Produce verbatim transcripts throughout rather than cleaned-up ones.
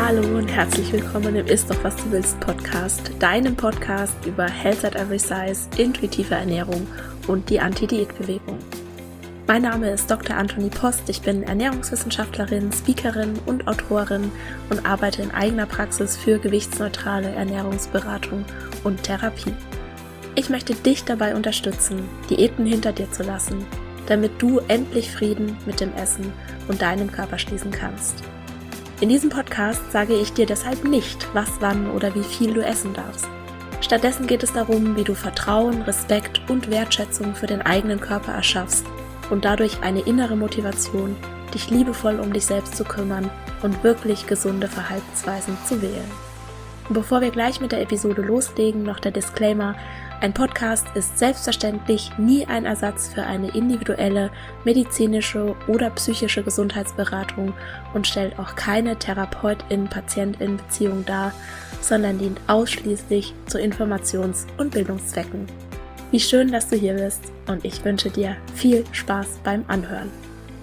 Hallo und herzlich willkommen im Ist doch was du willst Podcast, deinem Podcast über Health at Every Size, intuitive Ernährung und die Anti-Diät-Bewegung. Mein Name ist Doktor Antonie Post, ich bin Ernährungswissenschaftlerin, Speakerin und Autorin und arbeite in eigener Praxis für gewichtsneutrale Ernährungsberatung und Therapie. Ich möchte dich dabei unterstützen, Diäten hinter dir zu lassen, damit du endlich Frieden mit dem Essen und deinem Körper schließen kannst. In diesem Podcast sage ich dir deshalb nicht, was, wann oder wie viel du essen darfst. Stattdessen geht es darum, wie du Vertrauen, Respekt und Wertschätzung für den eigenen Körper erschaffst und dadurch eine innere Motivation, dich liebevoll um dich selbst zu kümmern und wirklich gesunde Verhaltensweisen zu wählen. Und bevor wir gleich mit der Episode loslegen, noch der Disclaimer: Ein Podcast ist selbstverständlich nie ein Ersatz für eine individuelle medizinische oder psychische Gesundheitsberatung und stellt auch keine Therapeutin-Patientin-Beziehung dar, sondern dient ausschließlich zu Informations- und Bildungszwecken. Wie schön, dass du hier bist und ich wünsche dir viel Spaß beim Anhören.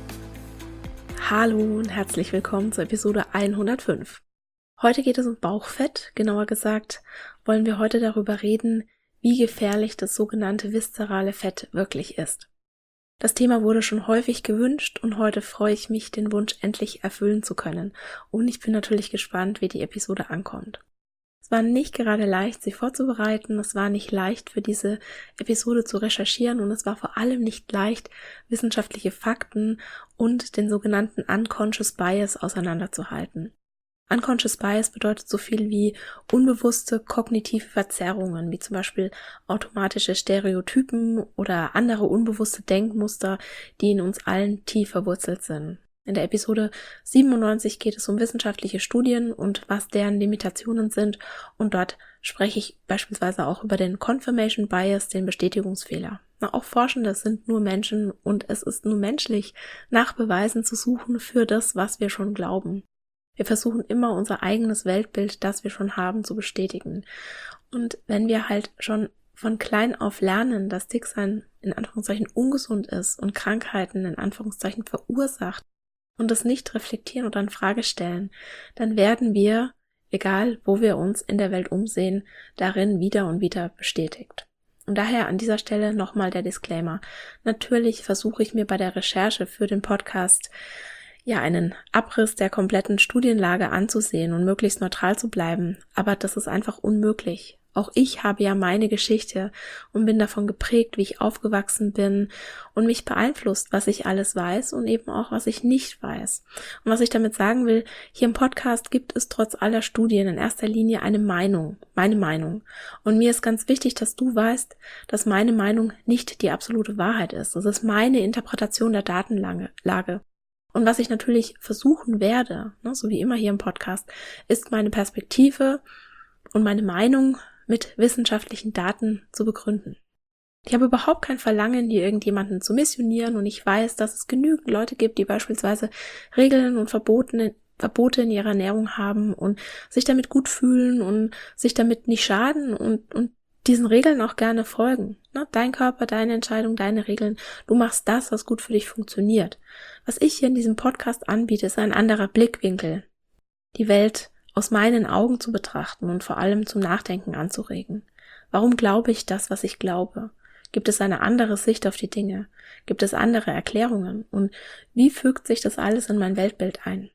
Hallo und herzlich willkommen zur Episode hundertfünf. Heute geht es um Bauchfett, genauer gesagt wollen wir heute darüber reden, wie gefährlich das sogenannte viszerale Fett wirklich ist. Das Thema wurde schon häufig gewünscht und heute freue ich mich, den Wunsch endlich erfüllen zu können. Und ich bin natürlich gespannt, wie die Episode ankommt. Es war nicht gerade leicht, sie vorzubereiten, es war nicht leicht, für diese Episode zu recherchieren und es war vor allem nicht leicht, wissenschaftliche Fakten und den sogenannten Unconscious Bias auseinanderzuhalten. Unconscious Bias bedeutet so viel wie unbewusste kognitive Verzerrungen, wie zum Beispiel automatische Stereotypen oder andere unbewusste Denkmuster, die in uns allen tief verwurzelt sind. In der Episode siebenundneunzig geht es um wissenschaftliche Studien und was deren Limitationen sind, und dort spreche ich beispielsweise auch über den Confirmation Bias, den Bestätigungsfehler. Na, auch Forschende sind nur Menschen und es ist nur menschlich, nach Beweisen zu suchen für das, was wir schon glauben. Wir versuchen immer, unser eigenes Weltbild, das wir schon haben, zu bestätigen. Und wenn wir halt schon von klein auf lernen, dass Dicksein in Anführungszeichen ungesund ist und Krankheiten in Anführungszeichen verursacht und das nicht reflektieren oder in Frage stellen, dann werden wir, egal wo wir uns in der Welt umsehen, darin wieder und wieder bestätigt. Und daher an dieser Stelle nochmal der Disclaimer. Natürlich versuche ich mir bei der Recherche für den Podcast ja einen Abriss der kompletten Studienlage anzusehen und möglichst neutral zu bleiben, aber das ist einfach unmöglich. Auch ich habe ja meine Geschichte und bin davon geprägt, wie ich aufgewachsen bin und mich beeinflusst, was ich alles weiß und eben auch, was ich nicht weiß. Und was ich damit sagen will, hier im Podcast gibt es trotz aller Studien in erster Linie eine Meinung, meine Meinung. Und mir ist ganz wichtig, dass du weißt, dass meine Meinung nicht die absolute Wahrheit ist. Das ist meine Interpretation der Datenlage. Und was ich natürlich versuchen werde, ne, so wie immer hier im Podcast, ist meine Perspektive und meine Meinung mit wissenschaftlichen Daten zu begründen. Ich habe überhaupt kein Verlangen, hier irgendjemanden zu missionieren, und ich weiß, dass es genügend Leute gibt, die beispielsweise Regeln und Verboten, Verbote in ihrer Ernährung haben und sich damit gut fühlen und sich damit nicht schaden und, und diesen Regeln auch gerne folgen. Ne? Dein Körper, deine Entscheidung, deine Regeln. Du machst das, was gut für dich funktioniert. Was ich hier in diesem Podcast anbiete, ist ein anderer Blickwinkel. Die Welt aus meinen Augen zu betrachten und vor allem zum Nachdenken anzuregen. Warum glaube ich das, was ich glaube? Gibt es eine andere Sicht auf die Dinge? Gibt es andere Erklärungen? Und wie fügt sich das alles in mein Weltbild ein?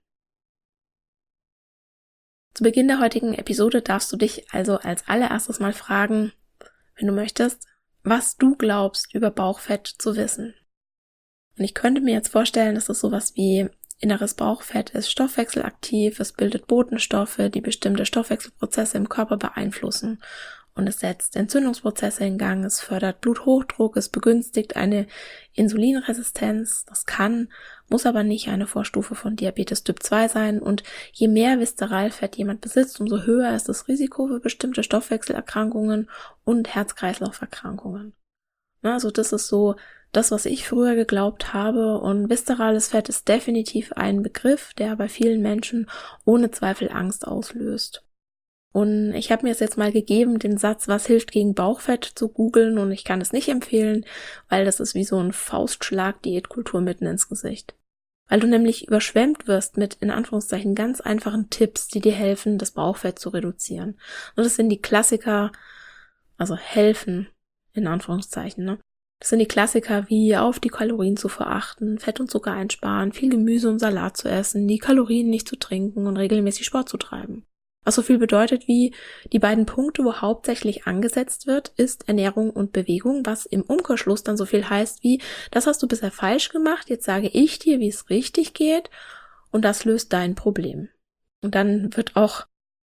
Zu Beginn der heutigen Episode darfst du dich also als allererstes mal fragen, wenn du möchtest, was du glaubst über Bauchfett zu wissen. Und ich könnte mir jetzt vorstellen, dass es sowas wie inneres Bauchfett ist stoffwechselaktiv, es bildet Botenstoffe, die bestimmte Stoffwechselprozesse im Körper beeinflussen. Und es setzt Entzündungsprozesse in Gang, es fördert Bluthochdruck, es begünstigt eine Insulinresistenz. Das kann, muss aber nicht eine Vorstufe von Diabetes Typ zwei sein. Und je mehr Viszeralfett jemand besitzt, umso höher ist das Risiko für bestimmte Stoffwechselerkrankungen und Herz-Kreislauf-Erkrankungen. Also das ist so das, was ich früher geglaubt habe. Und viszerales Fett ist definitiv ein Begriff, der bei vielen Menschen ohne Zweifel Angst auslöst. Und ich habe mir es jetzt mal gegeben, den Satz, was hilft gegen Bauchfett, zu googeln, und ich kann es nicht empfehlen, weil das ist wie so ein Faustschlag Diätkultur mitten ins Gesicht. weil du nämlich überschwemmt wirst mit, in Anführungszeichen, ganz einfachen Tipps, die dir helfen, das Bauchfett zu reduzieren. Und das sind die Klassiker, also helfen, in Anführungszeichen, ne? Das sind die Klassiker wie auf die Kalorienzufuhr achten, Fett und Zucker einsparen, viel Gemüse und Salat zu essen, die Kalorien nicht zu trinken und regelmäßig Sport zu treiben. Was so viel bedeutet wie die beiden Punkte, wo hauptsächlich angesetzt wird, ist Ernährung und Bewegung, was im Umkehrschluss dann so viel heißt wie, das hast du bisher falsch gemacht, jetzt sage ich dir, wie es richtig geht und das löst dein Problem. Und dann wird auch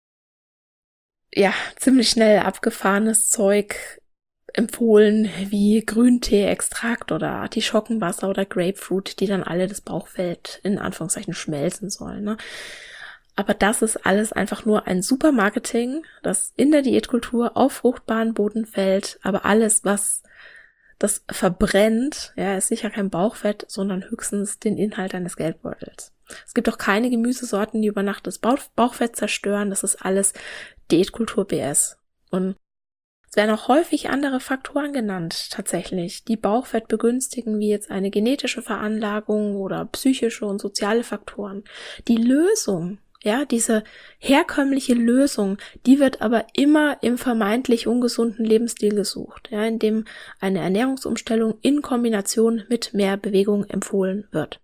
ja ziemlich schnell abgefahrenes Zeug empfohlen, wie Grüntee-Extrakt oder Artischockenwasser oder Grapefruit, die dann alle das Bauchfett in Anführungszeichen schmelzen sollen, ne? Aber das ist alles einfach nur ein super Marketing, das in der Diätkultur auf fruchtbaren Boden fällt, aber alles, was das verbrennt, ja, ist sicher kein Bauchfett, sondern höchstens den Inhalt eines Geldbeutels. Es gibt auch keine Gemüsesorten, die über Nacht das Bauchfett zerstören, das ist alles Diätkultur-B S. Und es werden auch häufig andere Faktoren genannt, tatsächlich, die Bauchfett begünstigen, wie jetzt eine genetische Veranlagung oder psychische und soziale Faktoren. Die Lösung, ja, diese herkömmliche Lösung, die wird aber immer im vermeintlich ungesunden Lebensstil gesucht, ja, in dem eine Ernährungsumstellung in Kombination mit mehr Bewegung empfohlen wird.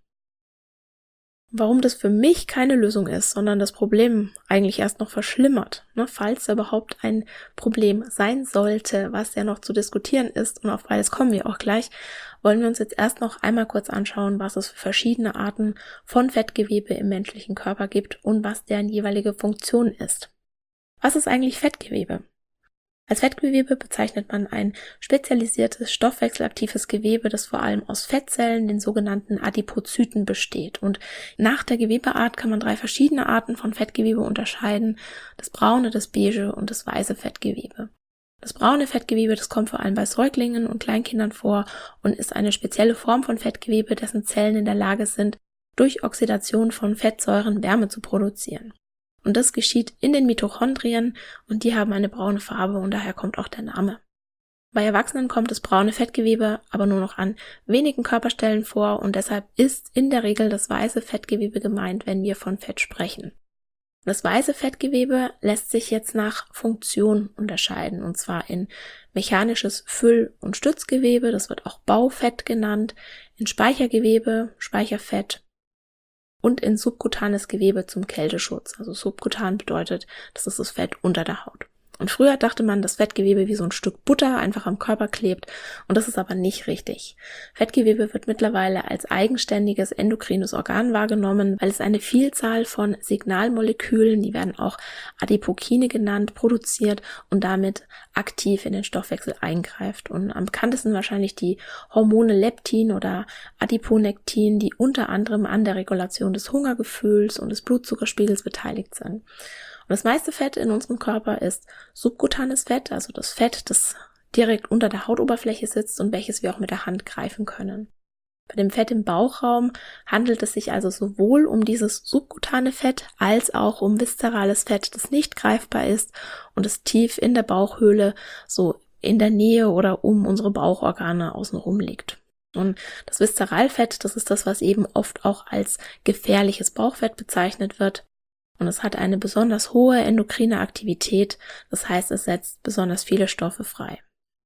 Warum das für mich keine Lösung ist, sondern das Problem eigentlich erst noch verschlimmert, ne, falls da überhaupt ein Problem sein sollte, was ja noch zu diskutieren ist, und auf beides kommen wir auch gleich, wollen wir uns jetzt erst noch einmal kurz anschauen, was es für verschiedene Arten von Fettgewebe im menschlichen Körper gibt und was deren jeweilige Funktion ist. Was ist eigentlich Fettgewebe? Als Fettgewebe bezeichnet man ein spezialisiertes, stoffwechselaktives Gewebe, das vor allem aus Fettzellen, den sogenannten Adipozyten, besteht. Und nach der Gewebeart kann man drei verschiedene Arten von Fettgewebe unterscheiden: das braune, das beige und das weiße Fettgewebe. Das braune Fettgewebe, das kommt vor allem bei Säuglingen und Kleinkindern vor und ist eine spezielle Form von Fettgewebe, dessen Zellen in der Lage sind, durch Oxidation von Fettsäuren Wärme zu produzieren. Und das geschieht in den Mitochondrien und die haben eine braune Farbe und daher kommt auch der Name. Bei Erwachsenen kommt das braune Fettgewebe aber nur noch an wenigen Körperstellen vor und deshalb ist in der Regel das weiße Fettgewebe gemeint, wenn wir von Fett sprechen. Das weiße Fettgewebe lässt sich jetzt nach Funktion unterscheiden, und zwar in mechanisches Füll- und Stützgewebe, das wird auch Baufett genannt, in Speichergewebe, Speicherfett, und in subkutanes Gewebe zum Kälteschutz. Also subkutan bedeutet, das ist das Fett unter der Haut. Und früher dachte man, dass Fettgewebe wie so ein Stück Butter einfach am Körper klebt, und das ist aber nicht richtig. Fettgewebe wird mittlerweile als eigenständiges endokrines Organ wahrgenommen, weil es eine Vielzahl von Signalmolekülen, die werden auch Adipokine genannt, produziert und damit aktiv in den Stoffwechsel eingreift. Und am bekanntesten wahrscheinlich die Hormone Leptin oder Adiponektin, die unter anderem an der Regulation des Hungergefühls und des Blutzuckerspiegels beteiligt sind. Und das meiste Fett in unserem Körper ist subkutanes Fett, also das Fett, das direkt unter der Hautoberfläche sitzt und welches wir auch mit der Hand greifen können. Bei dem Fett im Bauchraum handelt es sich also sowohl um dieses subkutane Fett als auch um viszerales Fett, das nicht greifbar ist und das tief in der Bauchhöhle, so in der Nähe oder um unsere Bauchorgane außenrum liegt. Und das Viszeralfett, das ist das, was eben oft auch als gefährliches Bauchfett bezeichnet wird. Und es hat eine besonders hohe endokrine Aktivität, das heißt, es setzt besonders viele Stoffe frei.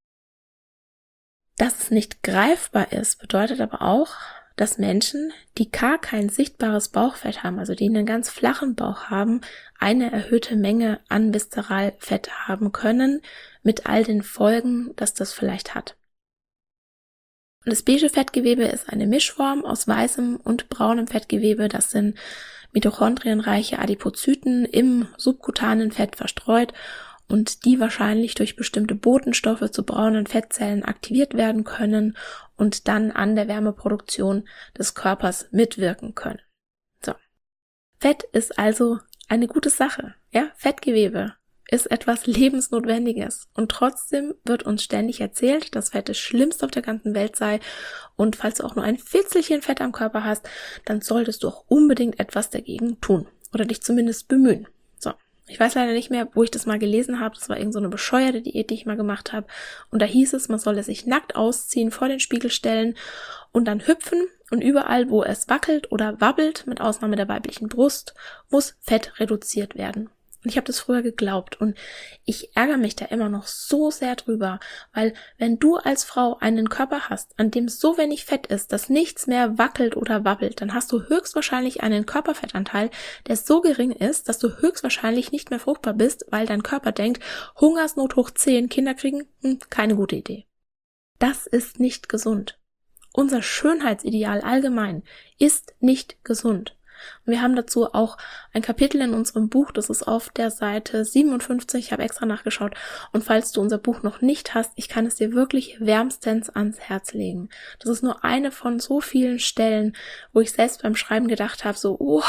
Dass es nicht greifbar ist, bedeutet aber auch, dass Menschen, die gar kein sichtbares Bauchfett haben, also die einen ganz flachen Bauch haben, eine erhöhte Menge an Viszeralfett haben können, mit all den Folgen, dass das vielleicht hat. Und das beige Fettgewebe ist eine Mischform aus weißem und braunem Fettgewebe, das sind mitochondrienreiche Adipozyten im subkutanen Fett verstreut und die wahrscheinlich durch bestimmte Botenstoffe zu braunen Fettzellen aktiviert werden können und dann an der Wärmeproduktion des Körpers mitwirken können. So. Fett ist also eine gute Sache, ja? Fettgewebe ist etwas Lebensnotwendiges und trotzdem wird uns ständig erzählt, dass Fett das Schlimmste auf der ganzen Welt sei und falls du auch nur ein Fitzelchen Fett am Körper hast, dann solltest du auch unbedingt etwas dagegen tun oder dich zumindest bemühen. So, Ich weiß leider nicht mehr, wo ich das mal gelesen habe. Das war irgend so eine bescheuerte Diät, die ich mal gemacht habe. Und da hieß es, man solle sich nackt ausziehen, vor den Spiegel stellen und dann hüpfen. Und überall, wo es wackelt oder wabbelt, mit Ausnahme der weiblichen Brust, muss Fett reduziert werden. Und ich habe das früher geglaubt und ich ärgere mich da immer noch so sehr drüber, weil wenn du als Frau einen Körper hast, an dem so wenig Fett ist, dass nichts mehr wackelt oder wabbelt, dann hast du höchstwahrscheinlich einen Körperfettanteil, der so gering ist, dass du höchstwahrscheinlich nicht mehr fruchtbar bist, weil dein Körper denkt, Hungersnot hoch zehn, Kinder kriegen, hm, keine gute Idee. Das ist nicht gesund. Unser Schönheitsideal allgemein ist nicht gesund. Und wir haben dazu auch ein Kapitel in unserem Buch, das ist auf der Seite siebenundfünfzig, ich habe extra nachgeschaut. Und falls du unser Buch noch nicht hast, ich kann es dir wirklich wärmstens ans Herz legen. Das ist nur eine von so vielen Stellen, wo ich selbst beim Schreiben gedacht habe, so, oh,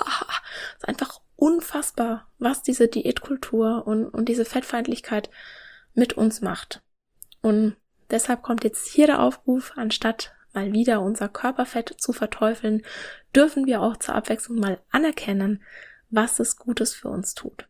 ist einfach unfassbar, was diese Diätkultur und, und diese Fettfeindlichkeit mit uns macht. Und deshalb kommt jetzt hier der Aufruf, anstatt mal wieder unser Körperfett zu verteufeln, dürfen wir auch zur Abwechslung mal anerkennen, was es Gutes für uns tut.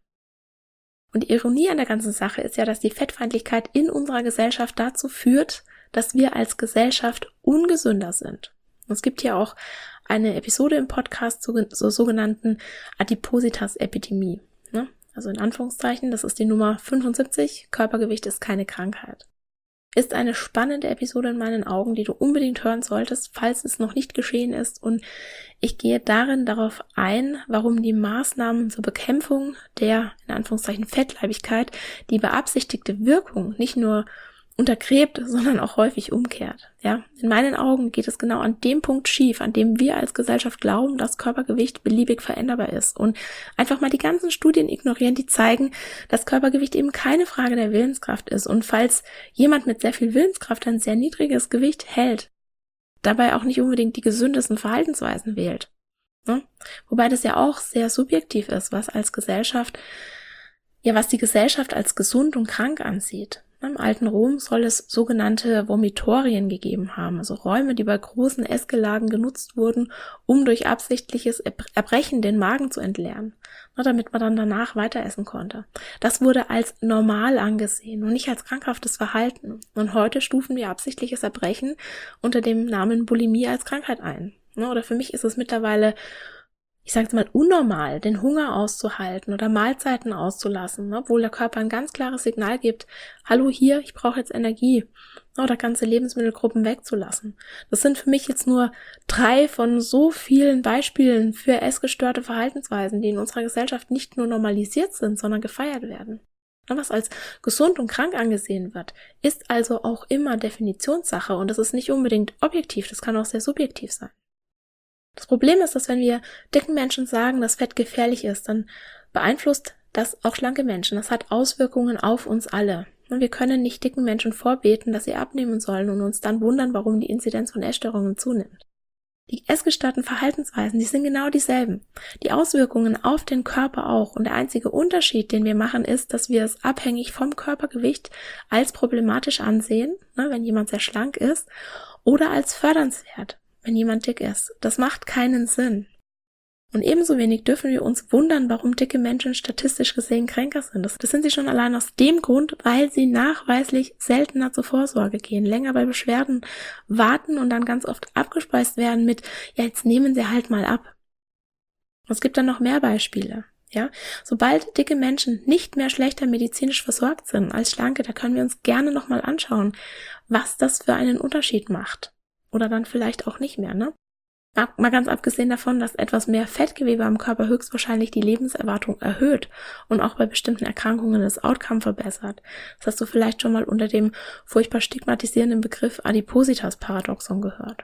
Und die Ironie an der ganzen Sache ist ja, dass die Fettfeindlichkeit in unserer Gesellschaft dazu führt, dass wir als Gesellschaft ungesünder sind. Und es gibt hier auch eine Episode im Podcast zur, zur sogenannten Adipositas-Epidemie. Ne? Also in Anführungszeichen, das ist die Nummer fünfundsiebzig, Körpergewicht ist keine Krankheit. Ist eine spannende Episode in meinen Augen, die du unbedingt hören solltest, falls es noch nicht geschehen ist. Und ich gehe darin darauf ein, warum die Maßnahmen zur Bekämpfung der, in Anführungszeichen, Fettleibigkeit die beabsichtigte Wirkung nicht nur untergräbt, sondern auch häufig umkehrt. Ja, in meinen Augen geht es genau an dem Punkt schief, an dem wir als Gesellschaft glauben, dass Körpergewicht beliebig veränderbar ist und einfach mal die ganzen Studien ignorieren, die zeigen, dass Körpergewicht eben keine Frage der Willenskraft ist und falls jemand mit sehr viel Willenskraft ein sehr niedriges Gewicht hält, dabei auch nicht unbedingt die gesündesten Verhaltensweisen wählt. Ne? Wobei das ja auch sehr subjektiv ist, was als Gesellschaft, ja, was die Gesellschaft als gesund und krank ansieht. Im alten Rom soll es sogenannte Vomitorien gegeben haben, also Räume, die bei großen Essgelagen genutzt wurden, um durch absichtliches Erbrechen den Magen zu entleeren, damit man dann danach weiter essen konnte. Das wurde als normal angesehen und nicht als krankhaftes Verhalten. Und heute stufen wir absichtliches Erbrechen unter dem Namen Bulimie als Krankheit ein. Oder für mich ist es mittlerweile, ich sage jetzt mal, unnormal, den Hunger auszuhalten oder Mahlzeiten auszulassen, obwohl der Körper ein ganz klares Signal gibt, hallo hier, ich brauche jetzt Energie, oder ganze Lebensmittelgruppen wegzulassen. Das sind für mich jetzt nur drei von so vielen Beispielen für essgestörte Verhaltensweisen, die in unserer Gesellschaft nicht nur normalisiert sind, sondern gefeiert werden. Was als gesund und krank angesehen wird, ist also auch immer Definitionssache und das ist nicht unbedingt objektiv, das kann auch sehr subjektiv sein. Das Problem ist, dass wenn wir dicken Menschen sagen, dass Fett gefährlich ist, dann beeinflusst das auch schlanke Menschen. Das hat Auswirkungen auf uns alle. Und wir können nicht dicken Menschen vorbeten, dass sie abnehmen sollen und uns dann wundern, warum die Inzidenz von Essstörungen zunimmt. Die essgestörten Verhaltensweisen, die sind genau dieselben. Die Auswirkungen auf den Körper auch. Und der einzige Unterschied, den wir machen, ist, dass wir es abhängig vom Körpergewicht als problematisch ansehen, ne, wenn jemand sehr schlank ist, oder als fördernswert, wenn jemand dick ist. Das macht keinen Sinn. Und ebenso wenig dürfen wir uns wundern, warum dicke Menschen statistisch gesehen kränker sind. Das, das sind sie schon allein aus dem Grund, weil sie nachweislich seltener zur Vorsorge gehen, länger bei Beschwerden warten und dann ganz oft abgespeist werden mit, ja, jetzt nehmen sie halt mal ab. Es gibt dann noch mehr Beispiele. Ja, sobald dicke Menschen nicht mehr schlechter medizinisch versorgt sind als schlanke, da können wir uns gerne nochmal anschauen, was das für einen Unterschied macht. Oder dann vielleicht auch nicht mehr, ne? Mal ganz abgesehen davon, dass etwas mehr Fettgewebe am Körper höchstwahrscheinlich die Lebenserwartung erhöht und auch bei bestimmten Erkrankungen das Outcome verbessert. Das hast du vielleicht schon mal unter dem furchtbar stigmatisierenden Begriff Adipositas-Paradoxon gehört.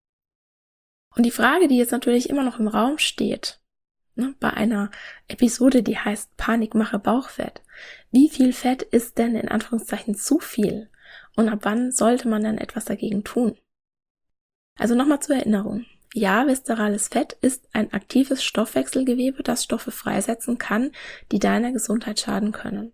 Und die Frage, die jetzt natürlich immer noch im Raum steht, ne, bei einer Episode, die heißt Panikmache Bauchfett. Wie viel Fett ist denn in Anführungszeichen zu viel? Und ab wann sollte man dann etwas dagegen tun? Also nochmal zur Erinnerung. Ja, viszerales Fett ist ein aktives Stoffwechselgewebe, das Stoffe freisetzen kann, die deiner Gesundheit schaden können.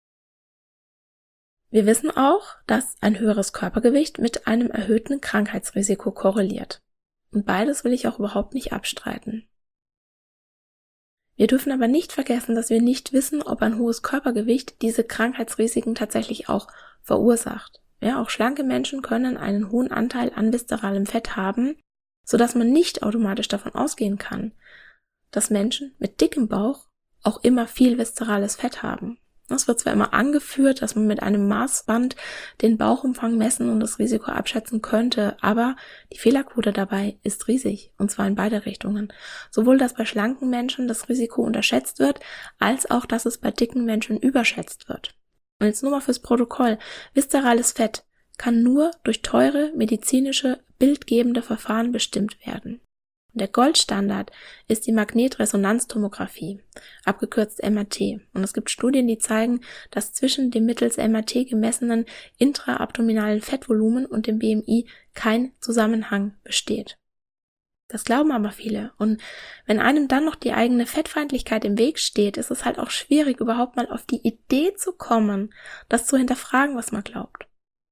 Wir wissen auch, dass ein höheres Körpergewicht mit einem erhöhten Krankheitsrisiko korreliert. Und beides will ich auch überhaupt nicht abstreiten. Wir dürfen aber nicht vergessen, dass wir nicht wissen, ob ein hohes Körpergewicht diese Krankheitsrisiken tatsächlich auch verursacht. Ja, auch schlanke Menschen können einen hohen Anteil an viszeralem Fett haben, sodass man nicht automatisch davon ausgehen kann, dass Menschen mit dickem Bauch auch immer viel viszerales Fett haben. Es wird zwar immer angeführt, dass man mit einem Maßband den Bauchumfang messen und das Risiko abschätzen könnte, aber die Fehlerquote dabei ist riesig, und zwar in beide Richtungen. Sowohl, dass bei schlanken Menschen das Risiko unterschätzt wird, als auch, dass es bei dicken Menschen überschätzt wird. Und jetzt nur mal fürs Protokoll: Viszerales Fett kann nur durch teure medizinische, bildgebende Verfahren bestimmt werden. Der Goldstandard ist die Magnetresonanztomographie, abgekürzt M R T. Und es gibt Studien, die zeigen, dass zwischen dem mittels M R T gemessenen intraabdominalen Fettvolumen und dem B M I kein Zusammenhang besteht. Das glauben aber viele. Und wenn einem dann noch die eigene Fettfeindlichkeit im Weg steht, ist es halt auch schwierig, überhaupt mal auf die Idee zu kommen, das zu hinterfragen, was man glaubt.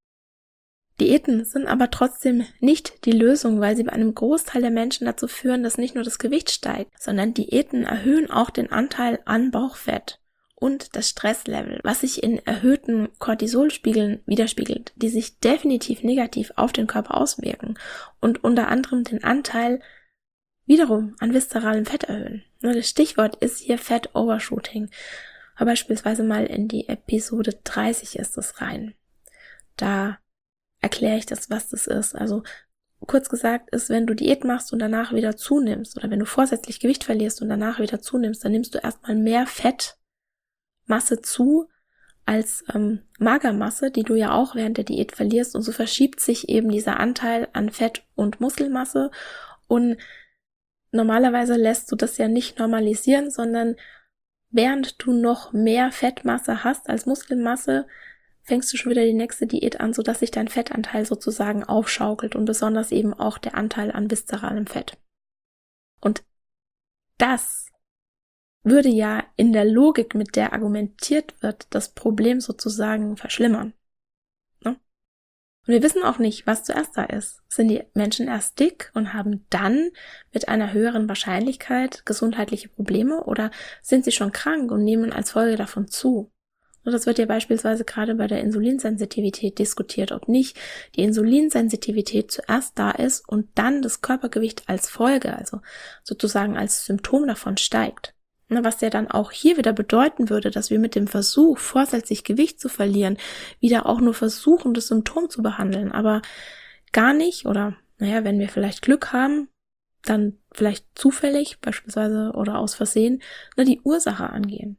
Diäten sind aber trotzdem nicht die Lösung, weil sie bei einem Großteil der Menschen dazu führen, dass nicht nur das Gewicht steigt, sondern Diäten erhöhen auch den Anteil an Bauchfett und das Stresslevel, was sich in erhöhten Cortisolspiegeln widerspiegelt, die sich definitiv negativ auf den Körper auswirken und unter anderem den Anteil wiederum an viszeralem Fett erhöhen. Das Stichwort ist hier Fat Overshooting. Aber beispielsweise mal in die Episode dreißig ist es rein. Da erkläre ich das, was das ist. Also kurz gesagt ist, wenn du Diät machst und danach wieder zunimmst oder wenn du vorsätzlich Gewicht verlierst und danach wieder zunimmst, dann nimmst du erstmal mehr Fettmasse zu als ähm, Magermasse, die du ja auch während der Diät verlierst, und so verschiebt sich eben dieser Anteil an Fett und Muskelmasse, und normalerweise lässt du das ja nicht normalisieren, sondern während du noch mehr Fettmasse hast als Muskelmasse, fängst du schon wieder die nächste Diät an, sodass sich dein Fettanteil sozusagen aufschaukelt und besonders eben auch der Anteil an viszeralem Fett. Und das würde ja in der Logik, mit der argumentiert wird, das Problem sozusagen verschlimmern. Ne? Und wir wissen auch nicht, was zuerst da ist. Sind die Menschen erst dick und haben dann mit einer höheren Wahrscheinlichkeit gesundheitliche Probleme, oder sind sie schon krank und nehmen als Folge davon zu? Und das wird ja beispielsweise gerade bei der Insulinsensitivität diskutiert, ob nicht die Insulinsensitivität zuerst da ist und dann das Körpergewicht als Folge, also sozusagen als Symptom davon steigt. Was ja dann auch hier wieder bedeuten würde, dass wir mit dem Versuch, vorsätzlich Gewicht zu verlieren, wieder auch nur versuchen, das Symptom zu behandeln, aber gar nicht, oder naja, wenn wir vielleicht Glück haben, dann vielleicht zufällig beispielsweise oder aus Versehen, na, die Ursache angehen.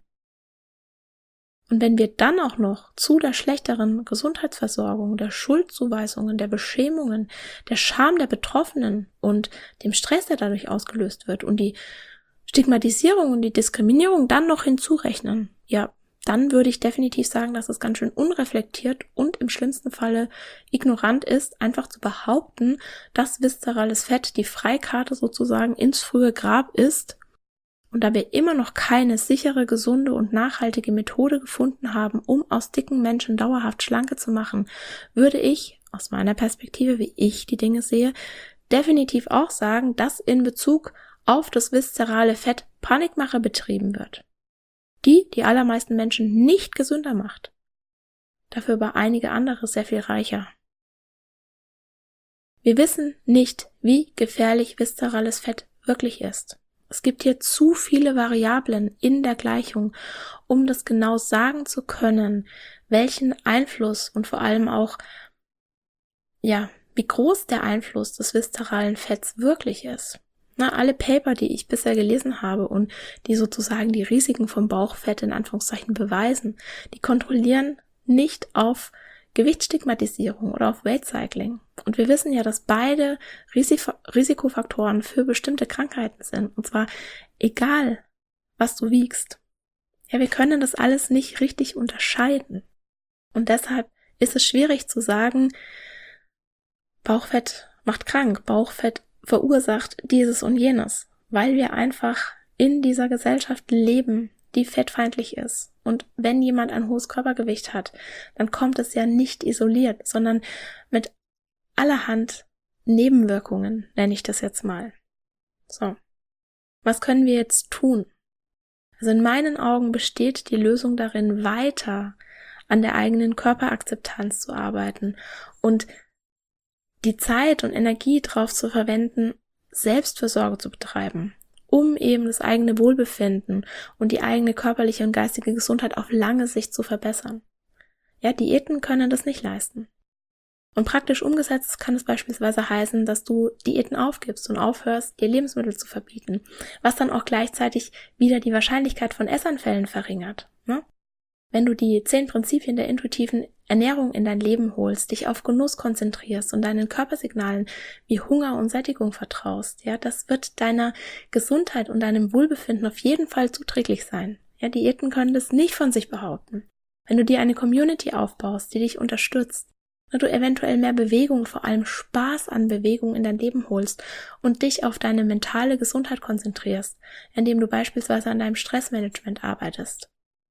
Und wenn wir dann auch noch zu der schlechteren Gesundheitsversorgung, der Schuldzuweisungen, der Beschämungen, der Scham der Betroffenen und dem Stress, der dadurch ausgelöst wird, und die Stigmatisierung und die Diskriminierung dann noch hinzurechnen, ja, dann würde ich definitiv sagen, dass es ganz schön unreflektiert und im schlimmsten Falle ignorant ist, einfach zu behaupten, dass viszerales Fett die Freikarte sozusagen ins frühe Grab ist. Und da wir immer noch keine sichere, gesunde und nachhaltige Methode gefunden haben, um aus dicken Menschen dauerhaft Schlanke zu machen, würde ich, aus meiner Perspektive, wie ich die Dinge sehe, definitiv auch sagen, dass in Bezug auf das viszerale Fett Panikmache betrieben wird, die die allermeisten Menschen nicht gesünder macht, dafür aber einige andere sehr viel reicher. Wir wissen nicht, wie gefährlich viszerales Fett wirklich ist. Es gibt hier zu viele Variablen in der Gleichung, um das genau sagen zu können, welchen Einfluss und vor allem auch, ja, wie groß der Einfluss des viszeralen Fetts wirklich ist. Na, alle Paper, die ich bisher gelesen habe und die sozusagen die Risiken vom Bauchfett in Anführungszeichen beweisen, die kontrollieren nicht auf Gewichtsstigmatisierung oder auf Weight Cycling. Und wir wissen ja, dass beide Risiko- Risikofaktoren für bestimmte Krankheiten sind. Und zwar egal, was du wiegst. Ja, wir können das alles nicht richtig unterscheiden. Und deshalb ist es schwierig zu sagen, Bauchfett macht krank, Bauchfett verursacht dieses und jenes, weil wir einfach in dieser Gesellschaft leben, die fettfeindlich ist. Und wenn jemand ein hohes Körpergewicht hat, dann kommt es ja nicht isoliert, sondern mit allerhand Nebenwirkungen, nenne ich das jetzt mal. So, was können wir jetzt tun? Also in meinen Augen besteht die Lösung darin, weiter an der eigenen Körperakzeptanz zu arbeiten und die Zeit und Energie darauf zu verwenden, Selbstfürsorge zu betreiben, um eben das eigene Wohlbefinden und die eigene körperliche und geistige Gesundheit auf lange Sicht zu verbessern. Ja, Diäten können das nicht leisten. Und praktisch umgesetzt kann es beispielsweise heißen, dass du Diäten aufgibst und aufhörst, dir Lebensmittel zu verbieten, was dann auch gleichzeitig wieder die Wahrscheinlichkeit von Essanfällen verringert, ne? Wenn du die zehn Prinzipien der intuitiven Ernährung in dein Leben holst, dich auf Genuss konzentrierst und deinen Körpersignalen wie Hunger und Sättigung vertraust, ja, das wird deiner Gesundheit und deinem Wohlbefinden auf jeden Fall zuträglich sein. Ja, Diäten können das nicht von sich behaupten. Wenn du dir eine Community aufbaust, die dich unterstützt, wenn du eventuell mehr Bewegung, vor allem Spaß an Bewegung in dein Leben holst und dich auf deine mentale Gesundheit konzentrierst, indem du beispielsweise an deinem Stressmanagement arbeitest.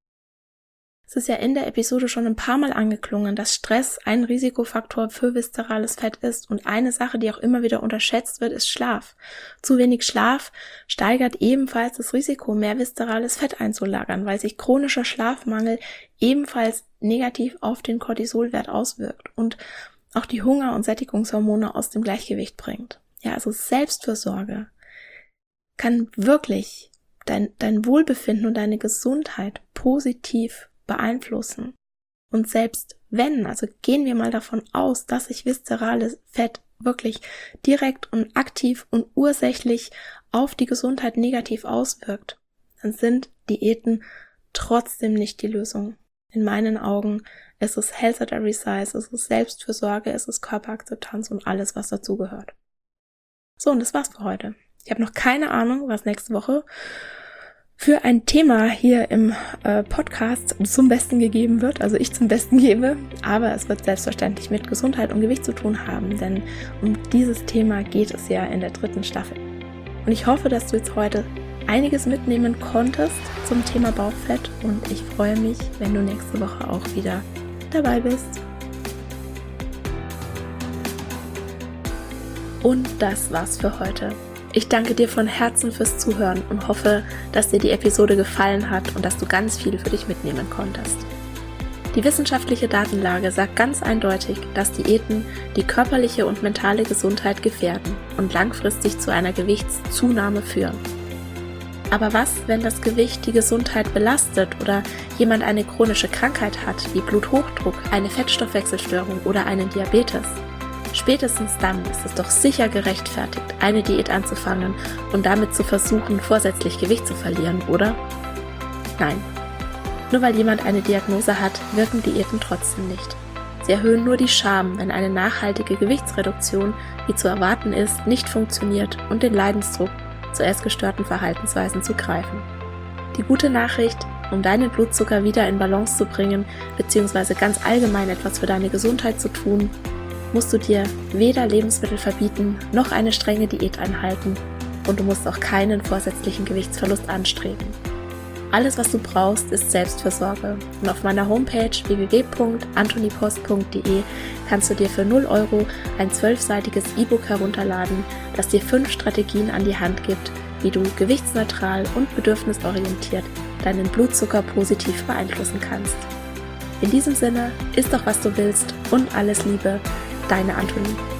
Es ist ja in der Episode schon ein paar Mal angeklungen, dass Stress ein Risikofaktor für viszerales Fett ist und eine Sache, die auch immer wieder unterschätzt wird, ist Schlaf. Zu wenig Schlaf steigert ebenfalls das Risiko, mehr viszerales Fett einzulagern, weil sich chronischer Schlafmangel ebenfalls negativ auf den Cortisolwert auswirkt und auch die Hunger- und Sättigungshormone aus dem Gleichgewicht bringt. Ja, also Selbstfürsorge kann wirklich dein, dein Wohlbefinden und deine Gesundheit positiv beeinflussen. Und selbst wenn, also gehen wir mal davon aus, dass sich viszerales Fett wirklich direkt und aktiv und ursächlich auf die Gesundheit negativ auswirkt, dann sind Diäten trotzdem nicht die Lösung. In meinen Augen ist es Health at Every Size, es ist Selbstfürsorge, es ist Körperakzeptanz und alles, was dazugehört. So, und das war's für heute. Ich habe noch keine Ahnung, was nächste Woche für ein Thema hier im äh, Podcast zum Besten gegeben wird, also ich zum Besten gebe, aber es wird selbstverständlich mit Gesundheit und Gewicht zu tun haben, denn um dieses Thema geht es ja in der dritten Staffel. Und ich hoffe, dass du jetzt heute einiges mitnehmen konntest zum Thema Bauchfett und ich freue mich, wenn du nächste Woche auch wieder dabei bist. Und das war's für heute. Ich danke dir von Herzen fürs Zuhören und hoffe, dass dir die Episode gefallen hat und dass du ganz viel für dich mitnehmen konntest. Die wissenschaftliche Datenlage sagt ganz eindeutig, dass Diäten die körperliche und mentale Gesundheit gefährden und langfristig zu einer Gewichtszunahme führen. Aber was, wenn das Gewicht die Gesundheit belastet oder jemand eine chronische Krankheit hat, wie Bluthochdruck, eine Fettstoffwechselstörung oder einen Diabetes? Spätestens dann ist es doch sicher gerechtfertigt, eine Diät anzufangen und damit zu versuchen, vorsätzlich Gewicht zu verlieren, oder? Nein. Nur weil jemand eine Diagnose hat, wirken Diäten trotzdem nicht. Sie erhöhen nur die Scham, wenn eine nachhaltige Gewichtsreduktion, wie zu erwarten ist, nicht funktioniert und den Leidensdruck, zu essgestörten Verhaltensweisen zu greifen. Die gute Nachricht, um deinen Blutzucker wieder in Balance zu bringen, beziehungsweise ganz allgemein etwas für deine Gesundheit zu tun, musst du dir weder Lebensmittel verbieten, noch eine strenge Diät einhalten und du musst auch keinen vorsätzlichen Gewichtsverlust anstreben. Alles, was du brauchst, ist Selbstfürsorge und auf meiner Homepage w w w punkt antonipost punkt d e kannst du dir für null Euro ein zwölfseitiges E-Book herunterladen, das dir fünf Strategien an die Hand gibt, wie du gewichtsneutral und bedürfnisorientiert deinen Blutzucker positiv beeinflussen kannst. In diesem Sinne, iss doch was du willst und alles Liebe, deine Antonie.